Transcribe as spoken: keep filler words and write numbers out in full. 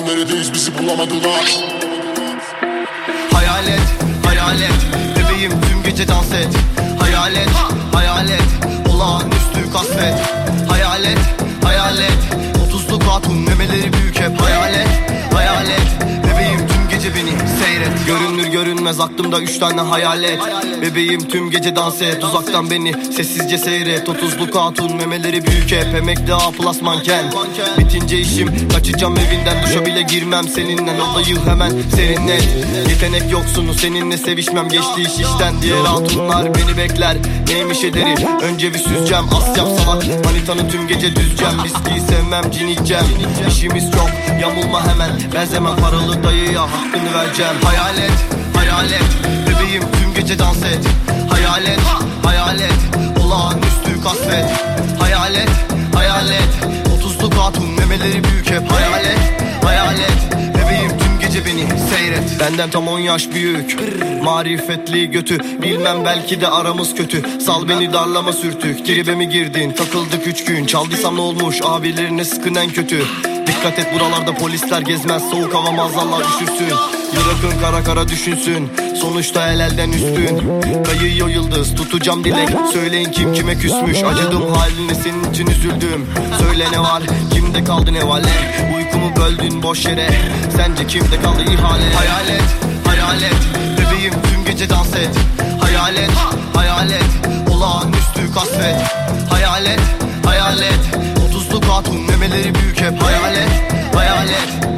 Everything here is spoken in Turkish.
Hala neredeyiz bizi bulamadılar. Hayalet, hayalet, bebeğim tüm gece dans et. Hayalet, hayalet, olağanüstü kasvet. Hayalet, hayalet, otuzlu hatun memeleri büyük hep. Hayalet, hayalet, bebeğim tüm gece beni seyret. Görünür görünmez aklımda üç tane hayalet. Bebeğim tüm gece dans et, uzaktan beni sessizce seyret. Otuzlu hatun memeleri büyük hep, emekli A plus manken. Bitince işim kaçacağım evinden, duşa bile girmem seninle. Olayı hemen serinlet. Yetenek yoksunu seninle sevişmem, geçti iş işten. Diğer hatunlar beni bekler, neymiş ederi önce bir süzeceğim. As yap salak manitanı tüm gece düzeceğim. Viskiyi sevmem cin içeceğim. İşimiz çok yamulma hemen, benzemem paralı dayıya, hakkını vereceğim. Hayalet, hayalet, bebeğim tüm gece dans et. Hayalet, hayalet, olağanüstü kasvet. Hayalet, hayalet, otuzlu hatun memeleri büyük hep. Hayalet, hayalet, bebeğim tüm gece beni seyret. Benden tam on yaş büyük, marifetli götü. Bilmem belki de aramız kötü. Sal beni darlama sürtük. Tribe mi girdin takıldık üç gün. Çaldıysam ne olmuş abilerine sıkın en kötü. Dikkat et buralarda polisler gezmez. Soğuk hava mazallar üşürsün. Yırakın kara kara düşünsün. Sonuçta el elden üstün. Kayıyor yıldız tutacağım dilek. Söyleyin kim kime küsmüş. Acıdım haline senin için üzüldüm. Söyle ne var kimde kaldı ne vale. Uykumu böldün boş yere. Sence kimde kaldı ihale. Hayalet, hayalet, bebeğim tüm gece dans et. Hayalet, hayalet, olağanüstü kasvet. Hayalet, hayalet, otuzlu hatun memeleri büyük hep. Hayalet, hayalet,